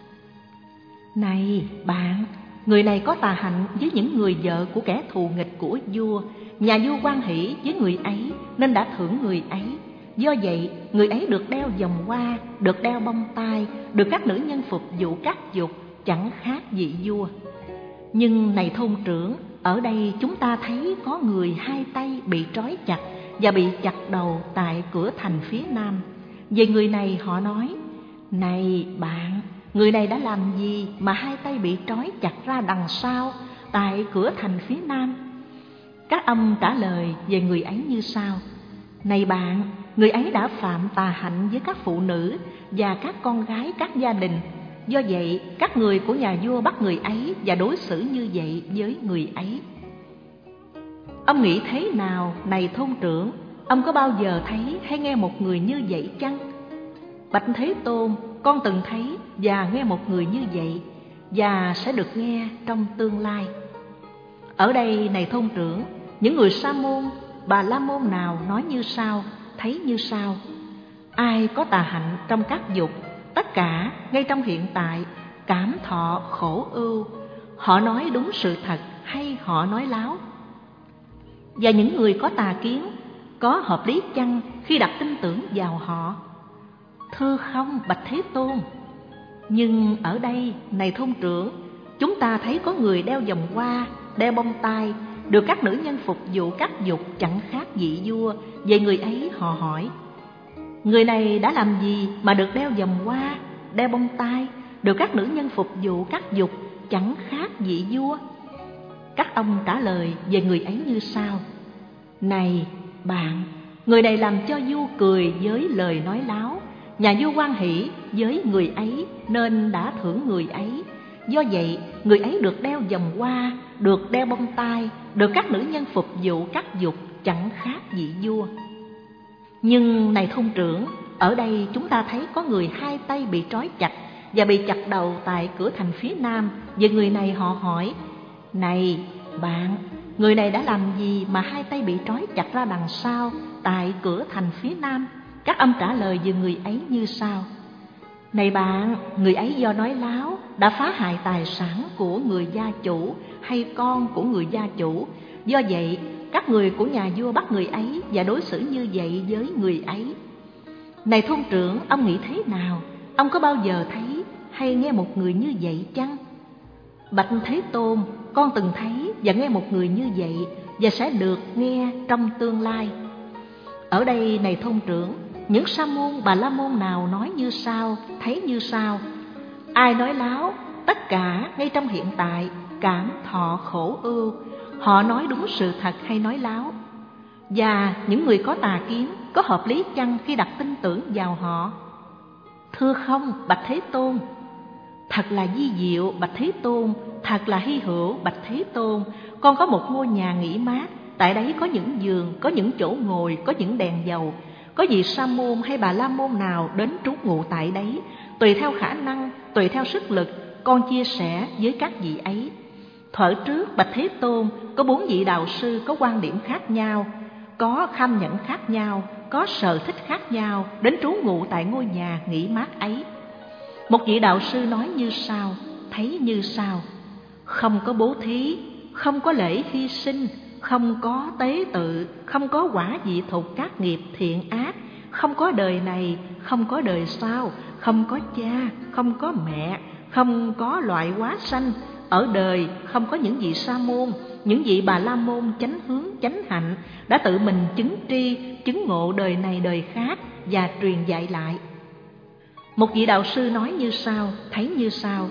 Này bạn, người này có tà hạnh với những người vợ của kẻ thù nghịch của vua. Nhà vua hoan hỷ với người ấy nên đã thưởng người ấy. Do vậy, người ấy được đeo vòng hoa, được đeo bông tai, được các nữ nhân phục vụ các dục, chẳng khác gì vua. Nhưng này thôn trưởng, ở đây chúng ta thấy có người hai tay bị trói chặt và bị chặt đầu tại cửa thành phía nam. Về người này họ nói: này bạn, người này đã làm gì mà hai tay bị trói chặt ra đằng sau tại cửa thành phía nam? Các ông trả lời về người ấy như sau: này bạn, người ấy đã phạm tà hạnh với các phụ nữ và các con gái các gia đình. Do vậy, các người của nhà vua bắt người ấy và đối xử như vậy với người ấy. Ông nghĩ thế nào, này thôn trưởng? Ông có bao giờ thấy hay nghe một người như vậy chăng? Bạch Thế Tôn, con từng thấy và nghe một người như vậy, và sẽ được nghe trong tương lai. Ở đây, này thôn trưởng, những người Sa môn, Bà La môn nào nói như sau, thấy như sau: ai có tà hạnh trong các dục, tất cả ngay trong hiện tại cảm thọ khổ ưu, họ nói đúng sự thật hay họ nói láo? Và những người có tà kiến, có hợp lý chăng khi đặt tin tưởng vào họ? Thưa không, bạch Thế Tôn. Nhưng ở đây, này thôn trưởng, chúng ta thấy có người đeo vòng hoa, đeo bông tai, được các nữ nhân phục vụ các dục, chẳng khác gì vua. Về người ấy họ hỏi: người này đã làm gì mà được đeo vòng hoa, đeo bông tai, được các nữ nhân phục vụ các dục, chẳng khác gì vua? Các ông trả lời về người ấy như sau: này bạn, người này làm cho vua cười với lời nói láo. Nhà vua hoan hỷ với người ấy nên đã thưởng người ấy. Do vậy, người ấy được đeo vòng hoa, được đeo bông tai, được các nữ nhân phục vụ các dục, chẳng khác gì vua. Nhưng này thôn trưởng, ở đây chúng ta thấy có người hai tay bị trói chặt và bị chặt đầu tại cửa thành phía nam. Về người này họ hỏi: này bạn, người này đã làm gì mà hai tay bị trói chặt ra đằng sau tại cửa thành phía nam? Các ông trả lời về người ấy như sau: này bạn, người ấy do nói láo đã phá hại tài sản của người gia chủ hay con của người gia chủ. Do vậy, các người của nhà vua bắt người ấy và đối xử như vậy với người ấy. Này thôn trưởng, ông nghĩ thế nào? Ông có bao giờ thấy hay nghe một người như vậy chăng? Bạch Thế Tôn, con từng thấy và nghe một người như vậy, và sẽ được nghe trong tương lai. Ở đây, này thôn trưởng, những Sa môn, Bà La môn nào nói như sau, thấy như sau: ai nói láo, tất cả ngay trong hiện tại cảm thọ khổ ưu, họ nói đúng sự thật hay nói láo? Và những người có tà kiến, có hợp lý chăng khi đặt tin tưởng vào họ? Thưa không, bạch Thế Tôn. Thật là vi diệu, bạch Thế Tôn, thật là hy hữu, bạch Thế Tôn. Con có một ngôi nhà nghỉ mát, tại đấy có những giường, có những chỗ ngồi, có những đèn dầu. Có vị Sa môn hay Bà La môn nào đến trú ngụ tại đấy, tùy theo khả năng, tùy theo sức lực, con chia sẻ với các vị ấy. Thuở trước, bạch Thế Tôn, có bốn vị đạo sư có quan điểm khác nhau, có kham nhẫn khác nhau, có sở thích khác nhau, đến trú ngụ tại ngôi nhà nghỉ mát ấy. Một vị đạo sư nói như sau, thấy như sau: không có bố thí, không có lễ hy sinh, không có tế tự, không có quả vị thục các nghiệp thiện ác, không có đời này, không có đời sau, không có cha, không có mẹ, không có loại hóa sanh. Ở đời không có những vị Sa môn, những vị Bà La môn chánh hướng chánh hạnh đã tự mình chứng tri, chứng ngộ đời này đời khác và truyền dạy lại. Một vị đạo sư nói như sau, thấy như sau: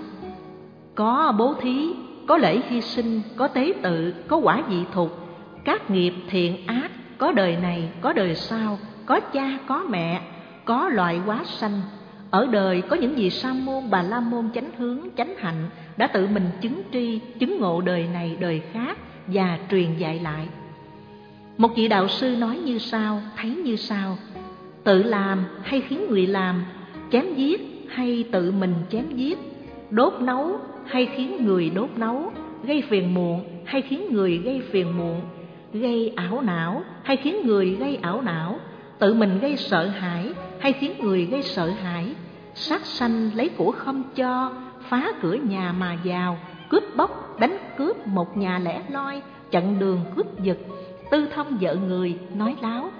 có bố thí, có lễ hy sinh, có tế tự, có quả vị thục, các nghiệp thiện ác, có đời này, có đời sau, có cha, có mẹ, có loại hóa sanh. Ở đời có những vị Sa môn, Bà La môn chánh hướng, chánh hạnh đã tự mình chứng tri, chứng ngộ đời này, đời khác và truyền dạy lại. Một vị đạo sư nói như sau, thấy như sau: tự làm hay khiến người làm, chém giết hay tự mình chém giết, đốt nấu hay khiến người đốt nấu, gây phiền muộn hay khiến người gây phiền muộn, gây ảo não hay khiến người gây ảo não, tự mình gây sợ hãi hay khiến người gây sợ hãi, sát sanh lấy của không cho, phá cửa nhà mà vào, cướp bóc đánh cướp một nhà lẻ loi, chặn đường cướp giật, tư thông vợ người, nói láo.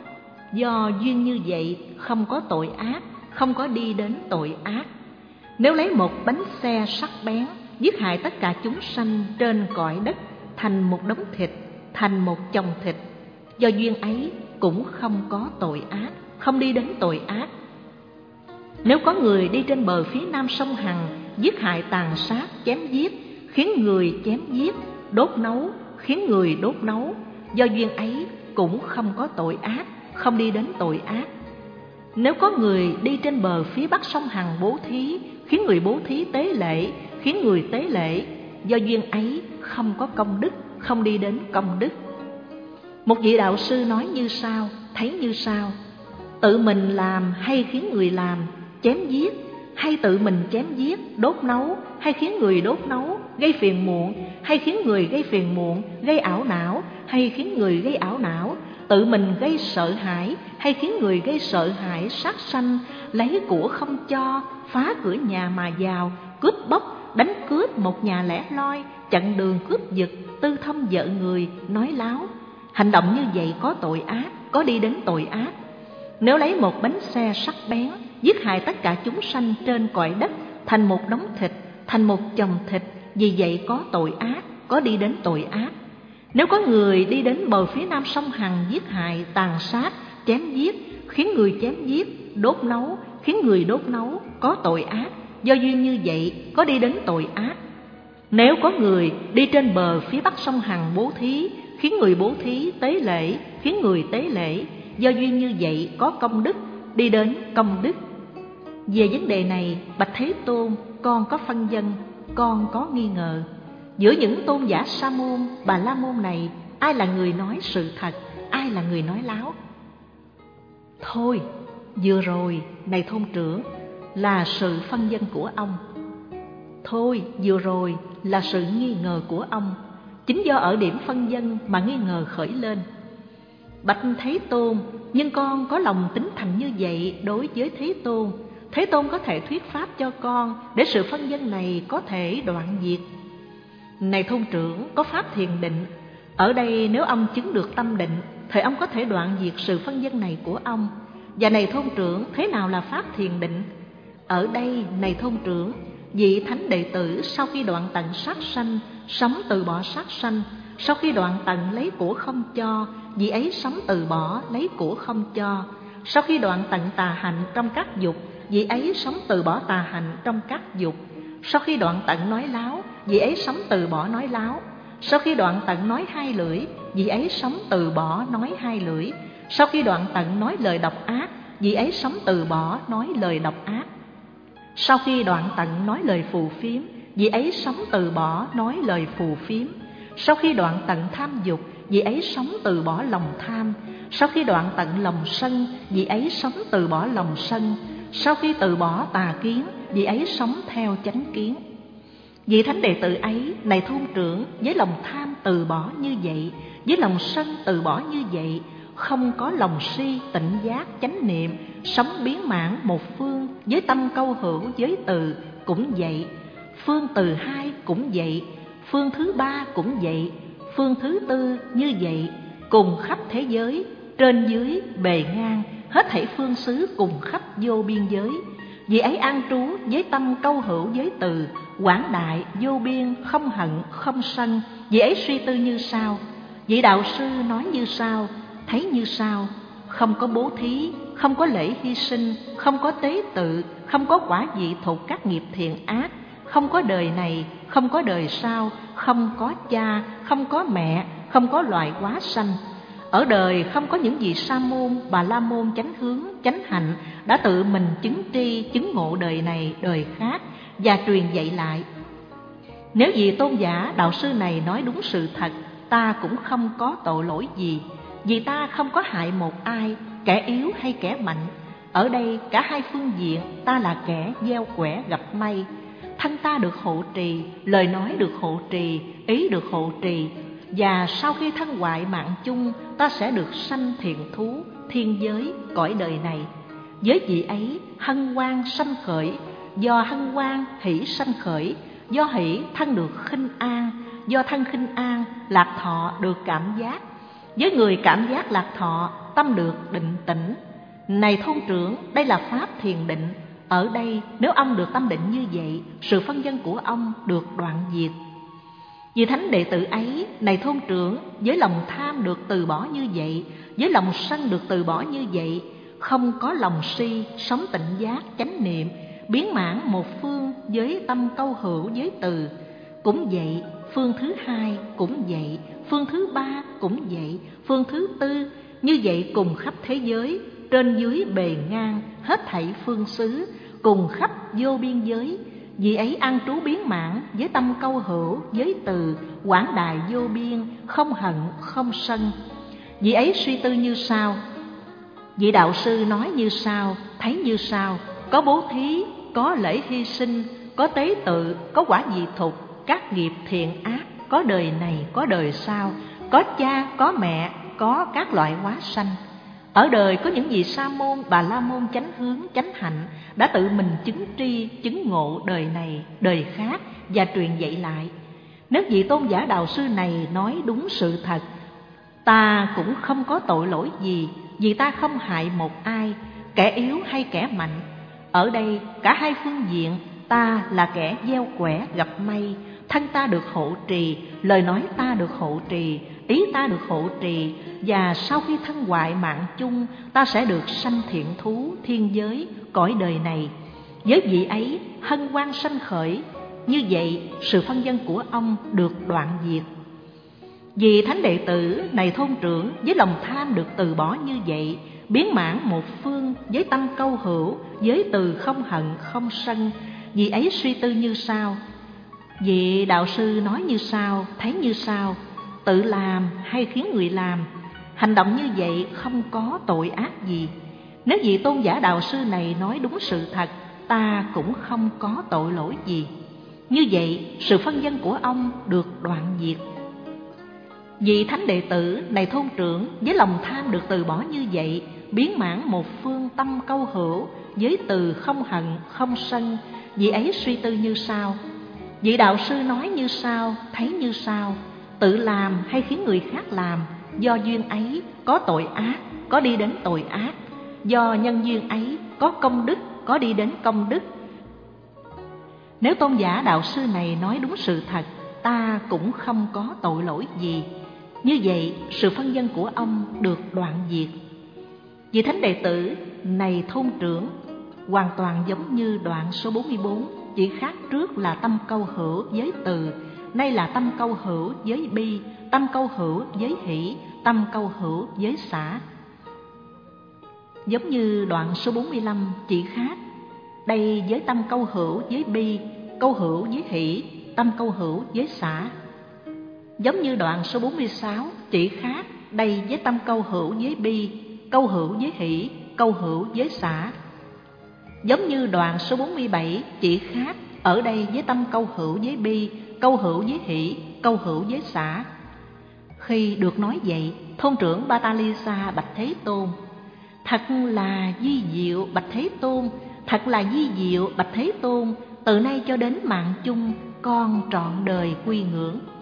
do duyên như vậy không có tội ác, không có đi đến tội ác. Nếu lấy một bánh xe sắc bén giết hại tất cả chúng sanh trên cõi đất thành một đống thịt, thành một chồng thịt, do duyên ấy cũng không có tội ác, không đi đến tội ác. Nếu có người đi trên bờ phía nam sông Hằng giết hại tàn sát, chém giết, khiến người chém giết, đốt nấu, khiến người đốt nấu, do duyên ấy cũng không có tội ác, không đi đến tội ác. Nếu có người đi trên bờ phía bắc sông Hằng bố thí, khiến người bố thí tế lễ, khiến người tế lễ, do duyên ấy không có công đức, không đi đến công đức. Một vị đạo sư nói như sau, thấy như sau: tự mình làm hay khiến người làm, chém giết, hay tự mình chém giết, đốt nấu, hay khiến người đốt nấu, gây phiền muộn, hay khiến người gây phiền muộn, gây ảo não, hay khiến người gây ảo não, tự mình gây sợ hãi, hay khiến người gây sợ hãi, sát sanh, lấy của không cho, phá cửa nhà mà vào, cướp bóc, đánh cướp một nhà lẻ loi, chặn đường cướp giật, tư thông vợ người, nói láo. Hành động như vậy có tội ác, có đi đến tội ác. Nếu lấy một bánh xe sắc bén giết hại tất cả chúng sanh trên cõi đất thành một đống thịt, thành một chồng thịt, vì vậy có tội ác, có đi đến tội ác. Nếu có người đi đến bờ phía nam sông Hằng giết hại, tàn sát, chém giết, khiến người chém giết, đốt nấu, khiến người đốt nấu, có tội ác, do duyên như vậy có đi đến tội ác. Nếu có người đi trên bờ phía bắc sông Hằng bố thí, khiến người bố thí tế lễ, khiến người tế lễ, do duyên như vậy có công đức, đi đến công đức. Về vấn đề này, bạch Thế Tôn, con có phân vân, con có nghi ngờ. Giữa những tôn giả Sa môn, Bà La môn này, ai là người nói sự thật, ai là người nói láo? Thôi, vừa rồi, này thôn trưởng, là sự phân vân của ông. Thôi, vừa rồi là sự nghi ngờ của ông. Chính do ở điểm phân vân mà nghi ngờ khởi lên. Bạch Thế Tôn, nhưng con có lòng tín thành như vậy đối với Thế Tôn. Thế Tôn có thể thuyết pháp cho con để sự phân vân này có thể đoạn diệt. Này thôn trưởng, có pháp thiền định. Ở đây nếu ông chứng được tâm định, thì ông có thể đoạn diệt sự phân vân này của ông. Và này thôn trưởng, thế nào là pháp thiền định? Ở đây, này thôn trưởng, vị thánh đệ tử sau khi đoạn tận sát sanh, sống từ bỏ sát sanh. Sau khi đoạn tận lấy của không cho, vị ấy sống từ bỏ lấy của không cho. Sau khi đoạn tận tà hạnh trong các dục, vị ấy sống từ bỏ tà hạnh trong các dục. Sau khi đoạn tận nói láo, vị ấy sống từ bỏ nói láo. Sau khi đoạn tận nói hai lưỡi, vị ấy sống từ bỏ nói hai lưỡi. Sau khi đoạn tận nói lời độc ác, vị ấy sống từ bỏ nói lời độc ác. Sau khi đoạn tận nói lời phù phiếm, vị ấy sống từ bỏ nói lời phù phiếm. Sau khi đoạn tận tham dục, vị ấy sống từ bỏ lòng tham. Sau khi đoạn tận lòng sân, vị ấy sống từ bỏ lòng sân. Sau khi từ bỏ tà kiến, vị ấy sống theo chánh kiến. Vị thánh đệ tử ấy, này thôn trưởng, với lòng tham từ bỏ như vậy, với lòng sân từ bỏ như vậy, không có lòng si, tịnh giác, chánh niệm, sống biến mãn một phương, với tâm câu hữu giới từ cũng vậy, phương từ hai cũng vậy, phương thứ ba cũng vậy, phương thứ tư như vậy, cùng khắp thế giới, trên dưới, bề ngang, hết thảy phương xứ cùng khắp vô biên giới. Vì ấy an trú với tâm câu hữu giới từ, quảng đại, vô biên, không hận, không sân. Vì ấy suy tư như sau, vị đạo sư nói như sau, thấy như sau: không có bố thí, không có lễ hy sinh, không có tế tự, không có quả vị thuộc các nghiệp thiện ác, không có đời này, không có đời sau, không có cha, không có mẹ, không có loài quá sanh. Ở đời không có những vị sa môn, bà la môn chánh hướng, chánh hạnh đã tự mình chứng tri, chứng ngộ đời này, đời khác và truyền dạy lại. Nếu vị tôn giả đạo sư này nói đúng sự thật, ta cũng không có tội lỗi gì, vì ta không có hại một ai, kẻ yếu hay kẻ mạnh. Ở đây cả hai phương diện, ta là kẻ gieo quẻ gặp may. Thân ta được hộ trì, lời nói được hộ trì, ý được hộ trì. Và sau khi thân hoại mạng chung, ta sẽ được sanh thiện thú, thiên giới, cõi đời này. Với vị ấy, hân hoan sanh khởi, do hân hoan hỷ sanh khởi, do hỷ thân được khinh an, do thân khinh an lạc thọ được cảm giác, Với người cảm giác lạc thọ, tâm được định tĩnh. Này thôn trưởng, đây là pháp thiền định. Ở đây nếu ông được tâm định như vậy, sự phân vân của ông được đoạn diệt. Vì thánh đệ tử ấy, này thôn trưởng, với lòng tham được từ bỏ như vậy, với lòng sân được từ bỏ như vậy, không có lòng si, sống tịnh giác, chánh niệm, biến mãn một phương với tâm câu hữu với từ. Cũng vậy, phương thứ hai cũng vậy, phương thứ ba cũng vậy, phương thứ tư, như vậy cùng khắp thế giới, trên dưới bề ngang, hết thảy phương xứ, cùng khắp vô biên giới. Vì ấy an trú biến mãn với tâm câu hữu, với từ, quảng đại vô biên, không hận, không sân. Vì ấy suy tư như sau. Vị đạo sư nói như sau, thấy như sau: có bố thí, có lễ hy sinh, có tế tự, có quả dị thục, các nghiệp thiện ác, có đời này, có đời sau, có cha, có mẹ, có các loại hóa sanh. Ở đời có những vị sa môn, bà la môn chánh hướng, chánh hạnh đã tự mình chứng tri, chứng ngộ đời này, đời khác và truyền dạy lại. Nếu vị tôn giả đạo sư này nói đúng sự thật, ta cũng không có tội lỗi gì, vì ta không hại một ai, kẻ yếu hay kẻ mạnh. Ở đây cả hai phương diện, ta là kẻ gieo quẻ gặp may, thân ta được hộ trì, lời nói ta được hộ trì, ý ta được hộ trì, và sau khi thân hoại mạng chung, ta sẽ được sanh thiện thú, thiên giới, cõi đời này. Với vị ấy, hân hoan sanh khởi, như vậy sự phân vân của ông được đoạn diệt. Vì thánh đệ tử, này thôn trưởng, với lòng tham được từ bỏ như vậy, biến mãn một phương với tâm câu hữu, với từ không hận, không sân. Vì ấy suy tư như sau. Vị đạo sư nói như sau, thấy như sau: tự làm hay khiến người làm, hành động như vậy không có tội ác gì. Nếu vị tôn giả đạo sư này nói đúng sự thật, ta cũng không có tội lỗi gì. Như vậy sự phân vân của ông được đoạn diệt. Vị thánh đệ tử, này thôn trưởng, với lòng tham được từ bỏ như vậy, biến mãn một phương tâm câu hữu, với từ không hận, không sân. Vị ấy suy tư như sau. Vị đạo sư nói như sau, thấy như sau: tự làm hay khiến người khác làm, do duyên ấy có tội ác, có đi đến tội ác. Do nhân duyên ấy có công đức, có đi đến công đức. Nếu tôn giả đạo sư này nói đúng sự thật, ta cũng không có tội lỗi gì. Như vậy sự phân vân của ông được đoạn diệt. Vị thánh đệ tử, này thôn trưởng, hoàn toàn giống như đoạn số bốn mươi bốn, chỉ khác trước là tâm câu hữu với từ, nay là tâm câu hữu với bi, tâm câu hữu với hỷ, tâm câu hữu với xả. Giống như đoạn số bốn mươi lăm, chỉ khác đây với tâm câu hữu với bi, câu hữu với hỷ, tâm câu hữu với xả. Giống như đoạn số bốn mươi sáu, chỉ khác đây với tâm câu hữu với bi, câu hữu với hỷ, câu hữu với xả. Giống như đoạn số bốn mươi bảy, chỉ khác ở đây với tâm câu hữu với bi, câu hữu với hỷ, câu hữu với xả. Khi được nói vậy, thôn trưởng Batalisa bạch Thế Tôn: thật là vi diệu bạch Thế Tôn, thật là vi diệu bạch Thế Tôn, từ nay cho đến mạng chung, con trọn đời quy ngưỡng.